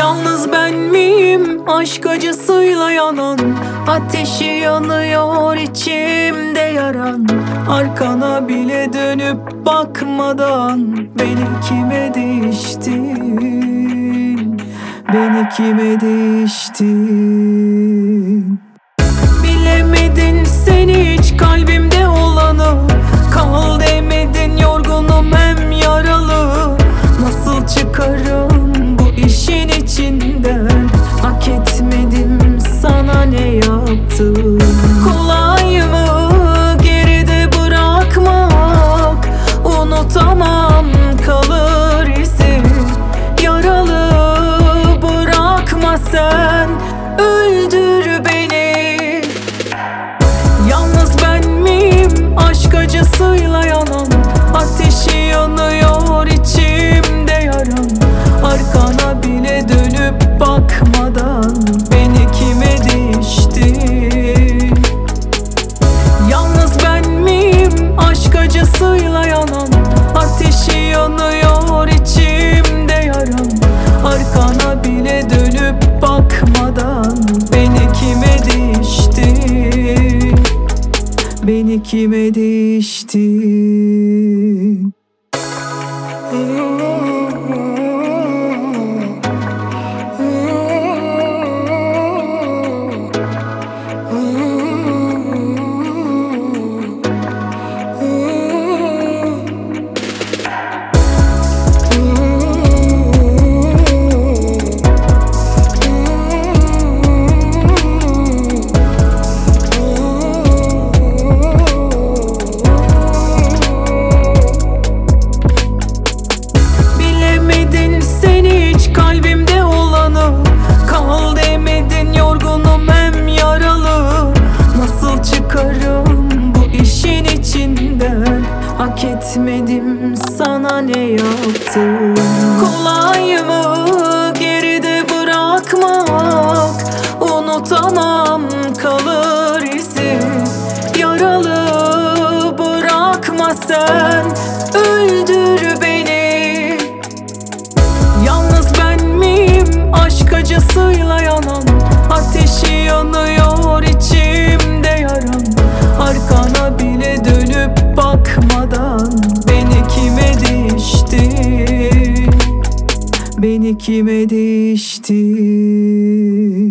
Yalnız ben miyim aşk acısıyla yanan? Ateşi yanıyor içimde yaran. Arkana bile dönüp bakmadan beni kime değiştin? Beni kime değiştin? Bilemedin sen hiç kalbimde olanı. Kal demedin, yorgunum hem yaralı. Nasıl çıkarım bu işin içinden? Hak etmedim, sana ne yaptım? Kolay mı geride bırakmak? Unutamam, kalır izi. Yaralı bırakma sen, öldür beni. Yalnız ben miyim aşk acısıyla yanan? Ateşi yanıyor içimde yaran. Arkana bile dönüp bakmadan beni kime değiştin? Yalnız ben miyim aşk acısıyla yanan? Ateşi yanıyor içimde yaran. Arkana bile dönüp bakmadan beni kime değiştin? Beni kime değiştin? Hak etmedim, sana ne yaptım? Kolay mı geride bırakmak? Unutamam, kalır izi. Yaralı bırakma sen, öldür beni. Yalnız ben miyim aşk acısıyla yanan? Ateşi yanıyor içimde yaran. Arkana bile dönüp bakmadan beni kime değiştin? Beni kime değiştin?